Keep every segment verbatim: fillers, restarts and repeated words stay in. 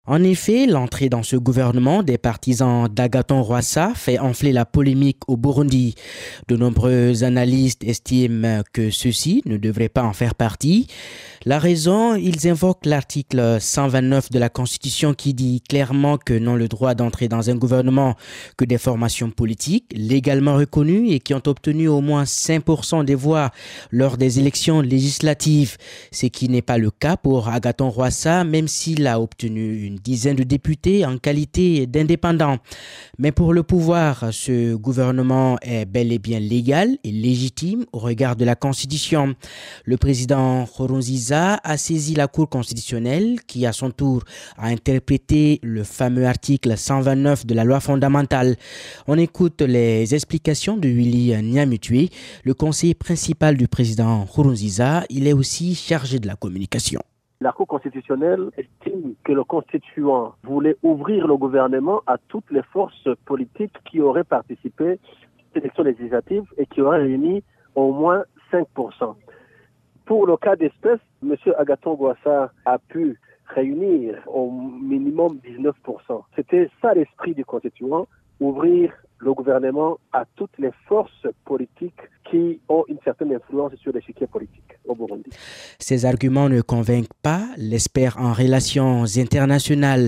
En effet, l'entrée dans ce gouvernement des partisans d'Agathon Rwasa fait enfler la polémique au Burundi. De nombreux analystes estiment que ceux-ci ne devraient pas en faire partie. La raison, ils invoquent l'article cent vingt-neuf de la Constitution qui dit clairement que n'ont le droit d'entrer dans un gouvernement que des formations politiques légalement reconnues et qui ont obtenu au moins cinq pour cent des voix lors des élections législatives. Ce qui n'est pas le cas pour Agathon Rwasa, même s'il a obtenu une dizaine de députés en qualité d'indépendant. Mais pour le pouvoir, ce gouvernement est bel et bien légal et légitime au regard de la Constitution. Le président Nkurunziza a saisi la Cour constitutionnelle qui, à son tour, a interprété le fameux article cent vingt-neuf de la loi fondamentale. On écoute les explications de Willy Nyamitwe, le conseiller principal du président Nkurunziza. Il est aussi chargé de la communication. La Cour constitutionnelle estime que le constituant voulait ouvrir le gouvernement à toutes les forces politiques qui auraient participé aux élections législatives et qui auraient réuni au moins cinq pour cent. Pour le cas d'espèce, M. Agathon Rwasa a pu réunir au minimum dix-neuf pour cent. C'était ça l'esprit du constituant, ouvrir le gouvernement à toutes les forces politiques qui ont une certaine influence sur l'échiquier politique au Burundi. Ces arguments ne convainquent pas l'expert en relations internationales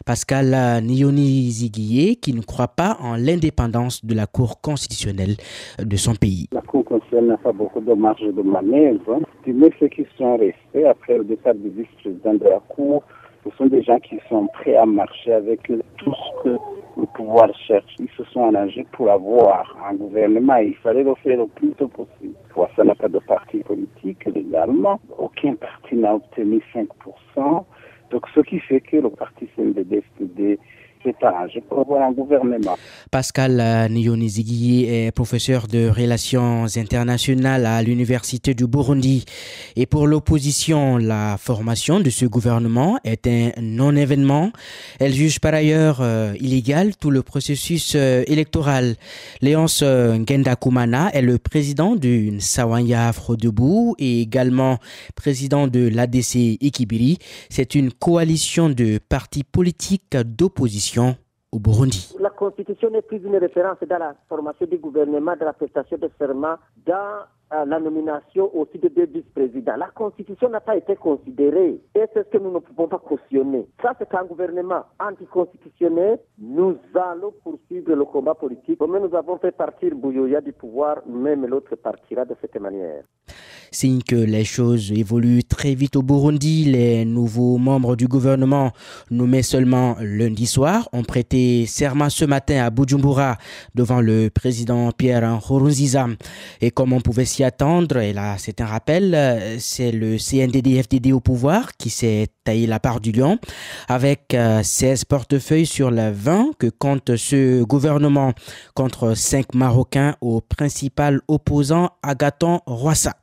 Pascal Nyoni-Ziguier qui ne croit pas en l'indépendance de la Cour constitutionnelle de son pays. La Cour constitutionnelle n'a pas beaucoup de marge de manœuvre. Mais ceux qui sont restés après le départ du vice-président de la Cour, ce sont des gens qui sont prêts à marcher avec tout ce que le pouvoir cherche. Ils se sont arrangés pour avoir un gouvernement. Il fallait le faire le plus tôt possible. Ça n'a pas de parti politique légalement. Aucun parti n'a obtenu cinq pour cent. Donc ce qui fait que le parti C N D D F D s'est arrangé pour avoir un gouvernement. Pascal Nyoni-Ziguier est professeur de relations internationales à l'Université du Burundi. Et pour l'opposition, la formation de ce gouvernement est un non-événement. Elle juge par ailleurs euh, illégal tout le processus euh, électoral. Léonce Ngendakumana est le président du Sawanya Afro-Debout et également président de l'A D C Ikibiri. C'est une coalition de partis politiques d'opposition au Burundi. La Constitution n'est plus une référence dans la formation du gouvernement, dans la prestation de serment, dans euh, la nomination aussi de deux vice-présidents. La Constitution n'a pas été considérée et c'est ce que nous ne pouvons pas cautionner. Ça, c'est un gouvernement anticonstitutionnel. Nous allons poursuivre le combat politique. Comme nous avons fait partir Bouyoya du pouvoir, même l'autre partira de cette manière. Signe que les choses évoluent très vite au Burundi, les nouveaux membres du gouvernement nommés seulement lundi soir ont prêté serment ce matin à Bujumbura devant le président Pierre Nkurunziza. Et comme on pouvait s'y attendre, et là c'est un rappel, c'est le C N D D F D D au pouvoir qui s'est taillé la part du lion avec seize portefeuilles sur les vingt que compte ce gouvernement contre cinq Marocains au principal opposant Agathon Rwasa.